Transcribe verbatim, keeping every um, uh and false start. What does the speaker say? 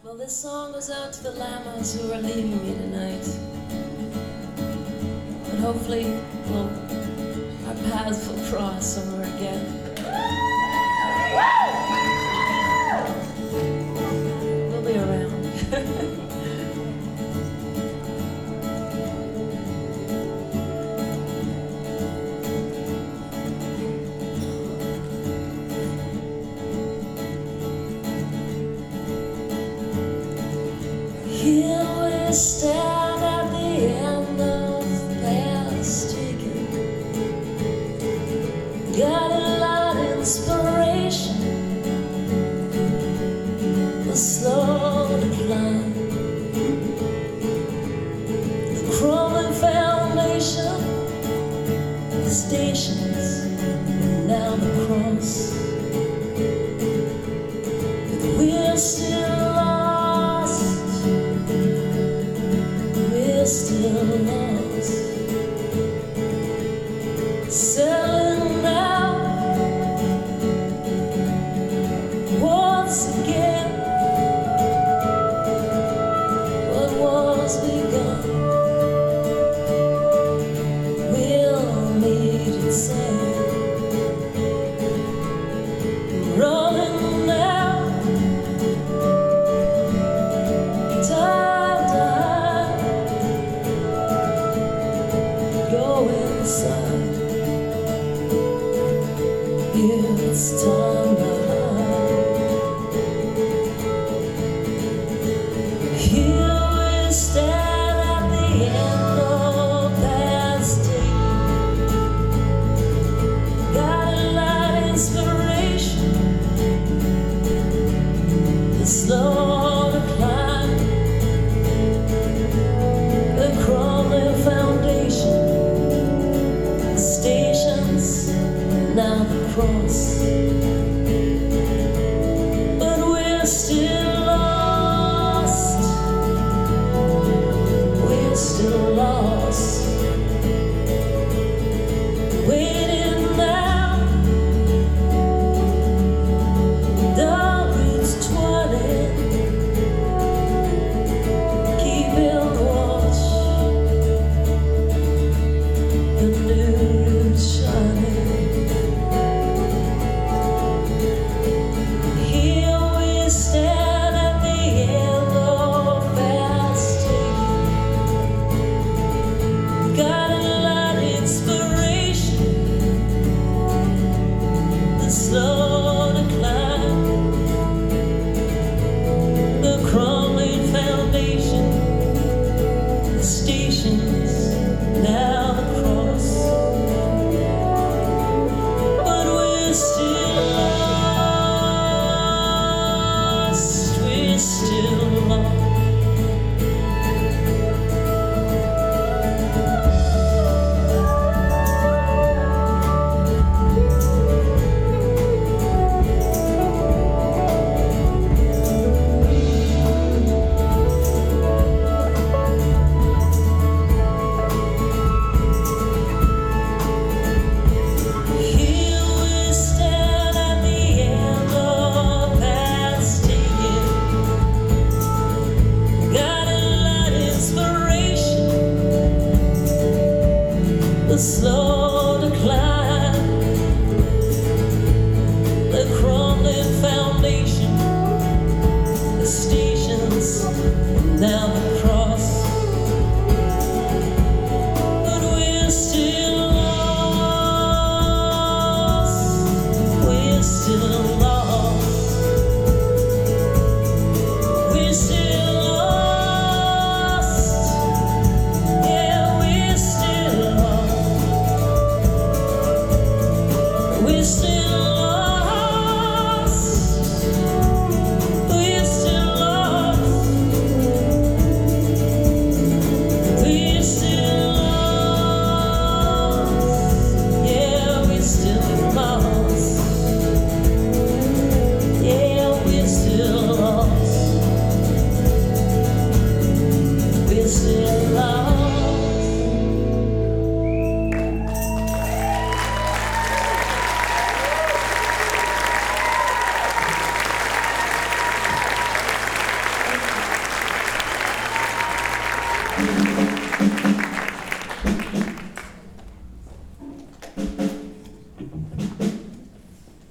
Well, this song goes out to the llamas who are leaving me tonight. And hopefully, well, our paths will cross somewhere again. We'll be around. Here we stand at the end of the past ticket. Got a lot of inspiration, the slow decline, the crumbling foundation, the stations, now the cross. But we're still still lost, selling out once again what was begun. We'll meet it sad, rolling now, time, time. Go inside. It's time to hide. Here we stand at the end of past day. Got a lot of inspiration, the slow decline, the crumbling foundation, stations, now the cross. But we're still lost, we're still lost, waiting now, the routes twenty, keeping watch, the new shining. Here we stand at the end of past ticket. Got a lot of inspiration, the slow decline, the crumbling foundation, the stations, now the cross. But we're still lost, we're still lost. Here we stand at the end of past ticket. Got a lot of inspiration, the slow decline, the crumbling foundation, the stations, now the cross. But we're still lost, we're still lost, we're still lost, yeah, we're still lost, we're still lost, we're still lost.